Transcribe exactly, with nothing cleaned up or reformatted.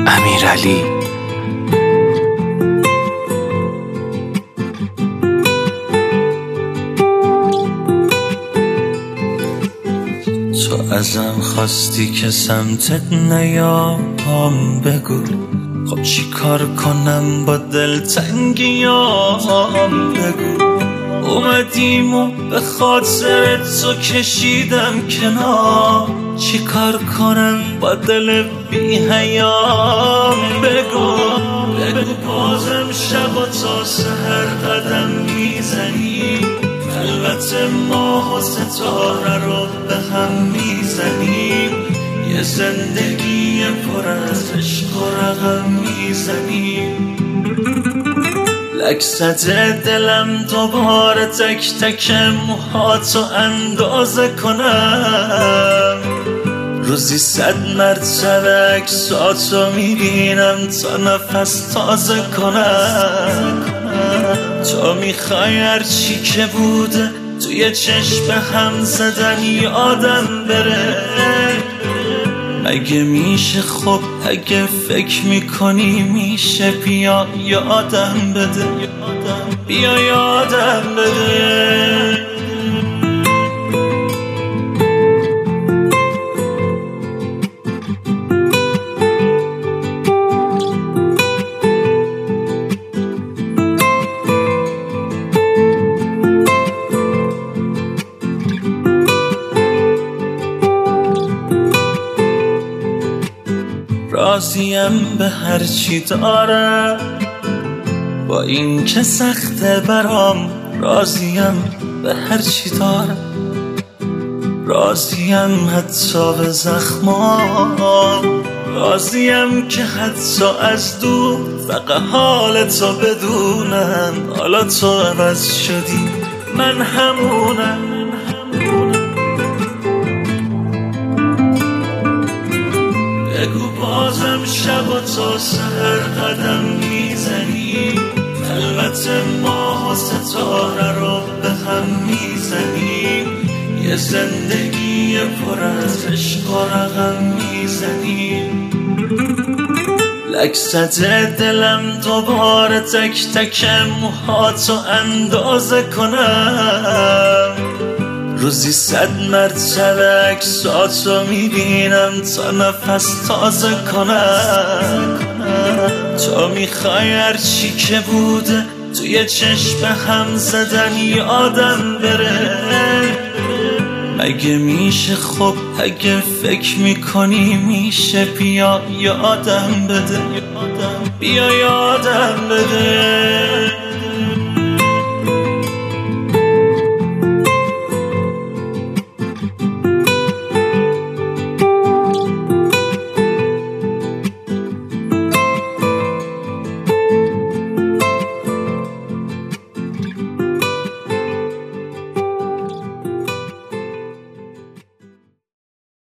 امیرعلی. تو ازم خواستی که سمتت نیام، بگو خب چی کار کنم با دلتنگیام، بگو اومدیم و به خاطر تو کشیدم کنار، چی کار کنم با دل بی حیام، بگو بگو بازم شب و تا سحر قدم میزنی، البته ماه و ستاره رو به هم میزنیم، یه زندگی پر از عشق و رقم میزنیم، لک زده دلم دوباره تک تک موهاتو اندازه کنم، روزی صد مرتبه عکساتو میبینم تا نفس تازه کنم، تو میخوای هرچی که بوده توی چشم هم زدن یادم بره، مگه میشه؟ خب اگه فکر میکنی میشه، بیا یادم بده، بیا یادم بده. راضیم به هر چی دارم، با این که سخته برام، راضیم به هر چی دارم، راضیم حتی به زخمام، راضیم که حتی از دور فقط حال تو بدونم، حالا تو عوض شدی من همونم، بگو بازم شب و تا سحر قدم میزنی، البته ماه و ستاره رو به هم میزنیم، یه زندگی پر از عشق و رقم میزنیم، لک زده دلم دوباره تک تک موهاتو اندازه کنم، روزی صد مرتبه عکساتو میبینم تا نفس تازه کنم، تو میخوای هرچی که بوده توی چشم هم زدن یادم بره، مگه میشه؟ خب اگه فکر میکنی میشه، بیا یادم بده، بیا یادم بده.